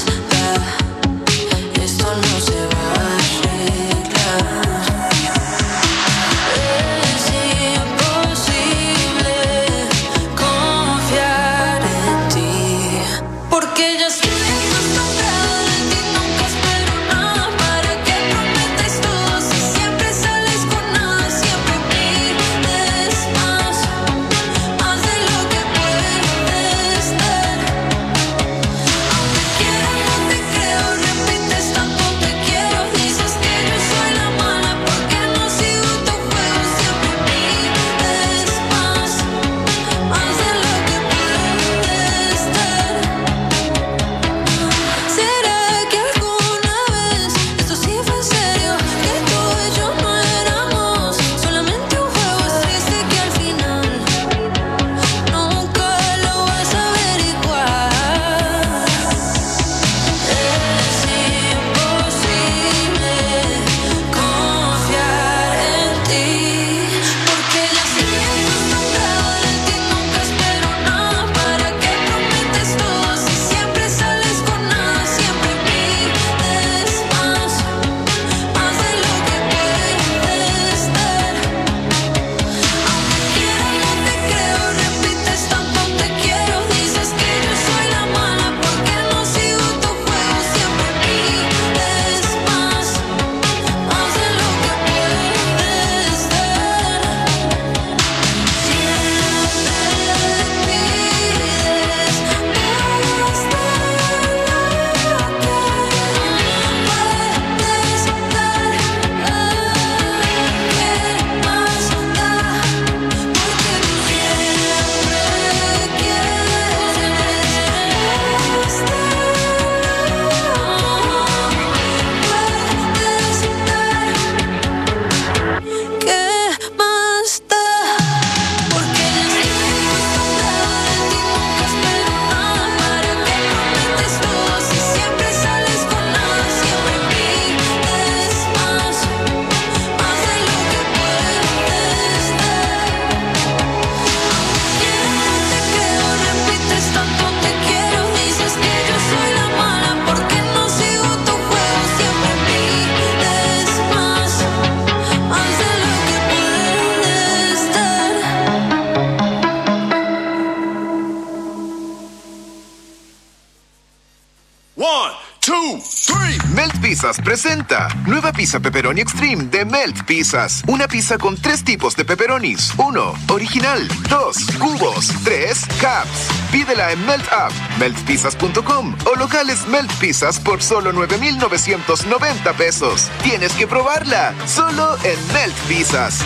One, two, three. Melt Pizzas presenta nueva pizza pepperoni extreme de Melt Pizzas. Una pizza con tres tipos de pepperonis. Uno, original. Dos, cubos. Tres, cups. Pídela en Melt App, melt pizzas punto com o locales Melt Pizzas por solo nueve mil novecientos noventa pesos. Tienes que probarla, solo en Melt Pizzas.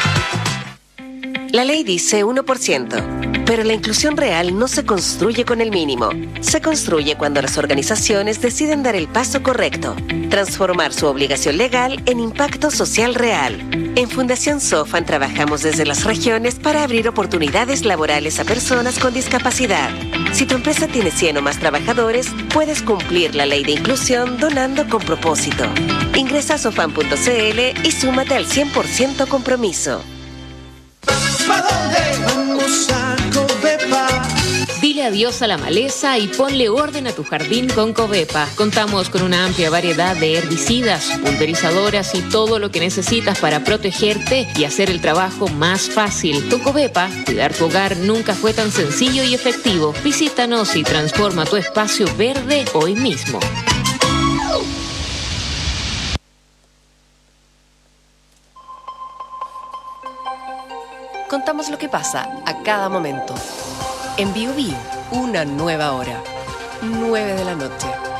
La ley dice uno por ciento, pero la inclusión real no se construye con el mínimo. Se construye cuando las organizaciones deciden dar el paso correcto, transformar su obligación legal en impacto social real. En Fundación Sofan trabajamos desde las regiones para abrir oportunidades laborales a personas con discapacidad. Si tu empresa tiene cien o más trabajadores, puedes cumplir la ley de inclusión donando con propósito. Ingresa a sofan punto c l y súmate al cien por ciento compromiso. ¿Pa dónde vamos a Covepa? Dile adiós a la maleza y ponle orden a tu jardín con Covepa. Contamos con una amplia variedad de herbicidas, pulverizadoras y todo lo que necesitas para protegerte y hacer el trabajo más fácil. Con Covepa, cuidar tu hogar nunca fue tan sencillo y efectivo. Visítanos y transforma tu espacio verde hoy mismo. Contamos lo que pasa a cada momento. En Bio Bio, una nueva hora. nueve de la noche.